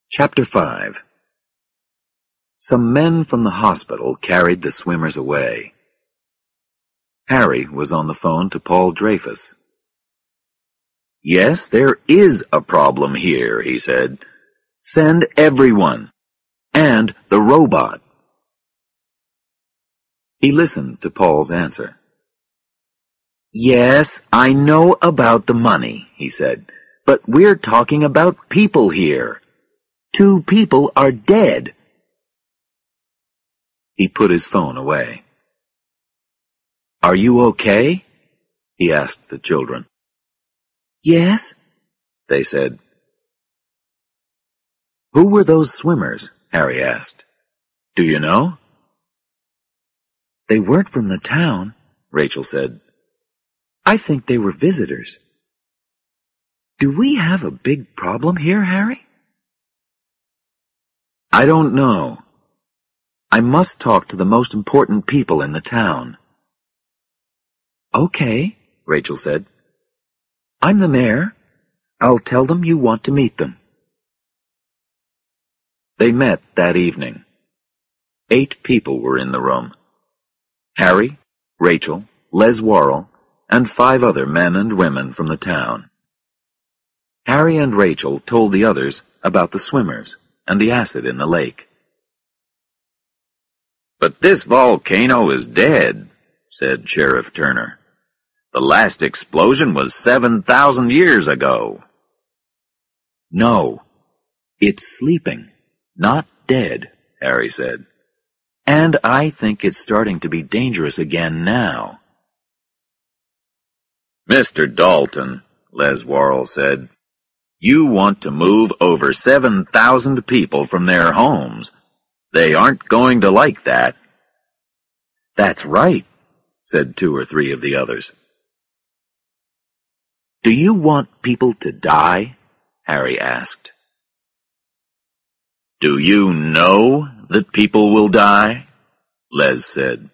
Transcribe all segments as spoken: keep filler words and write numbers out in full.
Chapter five. Some men from the hospital carried the swimmers away. Harry was on the phone to Paul Dreyfus. "Yes, there is a problem here," he said. "Send everyone. And the robot." He listened to Paul's answer. "Yes, I know about the money," he said, "but we're talking about people here. Two people are dead." He put his phone away. "Are you okay?" he asked the children. "Yes," they said. "Who were those swimmers?" Harry asked. "Do you know?" "They weren't from the town," Rachel said. "I think they were visitors." "Do we have a big problem here, Harry?" "I don't know. I must talk to the most important people in the town." "Okay," Rachel said. "I'm the mayor. I'll tell them you want to meet them." They met that evening. Eight people were in the room. Harry, Rachel, Les Worrell, and five other men and women from the town. Harry and Rachel told the others about the swimmers and the acid in the lake. "But this volcano is dead," said Sheriff Turner. "The last explosion was seven thousand years ago." "No, it's sleeping, not dead," Harry said. "And I think it's starting to be dangerous again now." "Mister Dalton," Les Worrell said, "you want to move over seven thousand people from their homes. They aren't going to like that." "That's right," said two or three of the others. "Do you want people to die?" Harry asked. "Do you know that people will die?" Les said.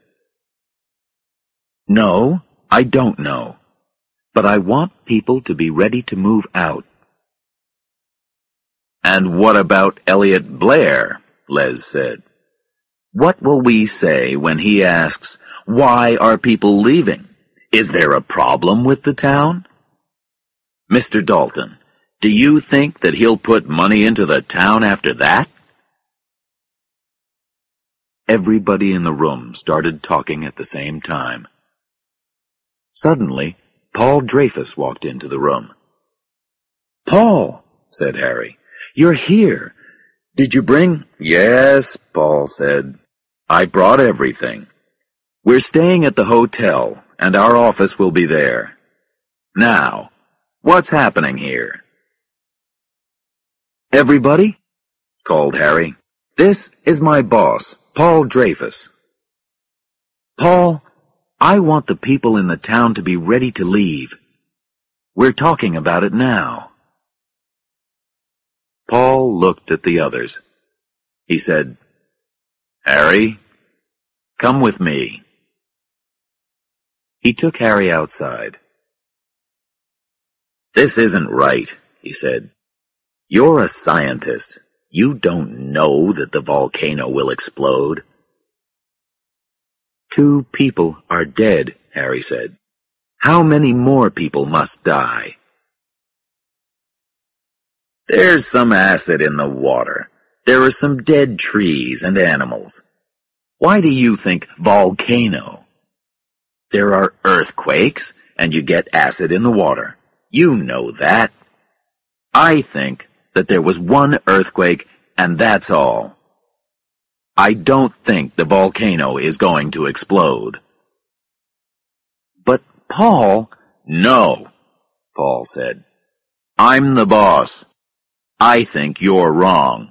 "No, I don't know. But I want people to be ready to move out." "And what about Elliot Blair?" Les said. "What will we say when he asks, 'Why are people leaving? Is there a problem with the town?' Mister Dalton, do you think that he'll put money into the town after that?" Everybody in the room started talking at the same time. Suddenly, Paul Dreyfus walked into the room. "Paul," said Harry, "you're here. Did you bring—" "Yes," Paul said. "I brought everything. We're staying at the hotel, and our office will be there. Now, what's happening here?" "Everybody," called Harry, "this is my boss, Paul Dreyfus. Paul, I want the people in the town to be ready to leave. We're talking about it now." Paul looked at the others. He said, "Harry, come with me." He took Harry outside. "This isn't right," he said. "You're a scientist. You don't know that the volcano will explode." "Two people are dead," Harry said. "How many more people must die?" "There's some acid in the water. There are some dead trees and animals. Why do you think volcano? There are earthquakes, and you get acid in the water. You know that. I think that there was one earthquake, and that's all. I don't think the volcano is going to explode." "But Paul—" "No," Paul said. "I'm the boss. I think you're wrong."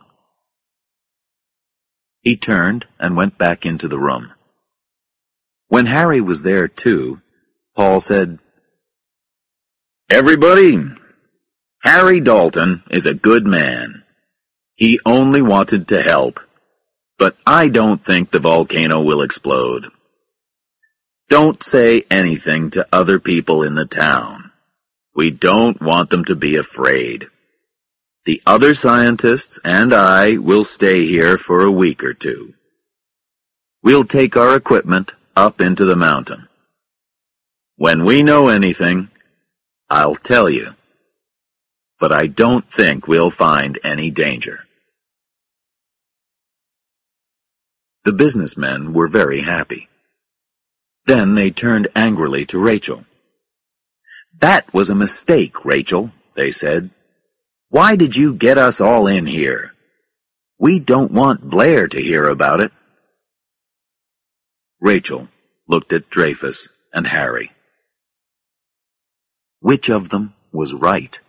He turned and went back into the room. When Harry was there too, Paul said, "Everybody, Harry Dalton is a good man. He only wanted to help, but I don't think the volcano will explode. Don't say anything to other people in the town. We don't want them to be afraid. The other scientists and I will stay here for a week or two. We'll take our equipment up into the mountain. When we know anything, I'll tell you. But I don't think we'll find any danger." The businessmen were very happy. Then they turned angrily to Rachel. "That was a mistake, Rachel," they said. "Why did you get us all in here? We don't want Blair to hear about it." Rachel looked at Dreyfus and Harry. Which of them was right?